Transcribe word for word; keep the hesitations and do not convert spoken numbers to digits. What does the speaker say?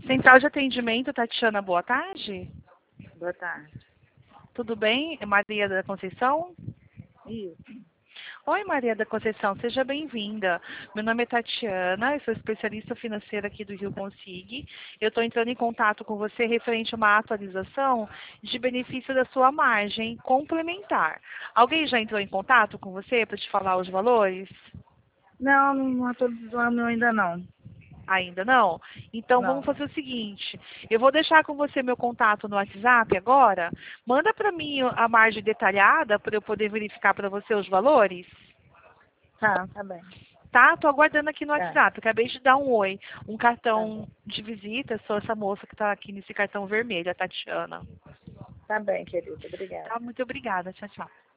Central de atendimento, Tatiana, boa tarde. Boa tarde. Tudo bem? É Maria da Conceição? Isso. Oi, Maria da Conceição, seja bem-vinda. Meu nome é Tatiana, eu sou especialista financeira aqui do Rio Consig. Eu estou entrando em contato com você referente a uma atualização de benefício da sua margem complementar. Alguém já entrou em contato com você para te falar os valores? Não, não atualizamos ainda não. Ainda não? Então Não. vamos fazer o seguinte, eu vou deixar com você meu contato no WhatsApp agora, manda para mim a margem detalhada para eu poder verificar para você os valores, Tá, tá bem. tá? Tô aguardando aqui no Tá. WhatsApp, acabei de dar um oi, um Tá cartão bem. de visita, sou essa moça que está aqui nesse cartão vermelho, a Tatiana. Tá bem, querida. Obrigada. Tá? Muito obrigada, tchau, tchau.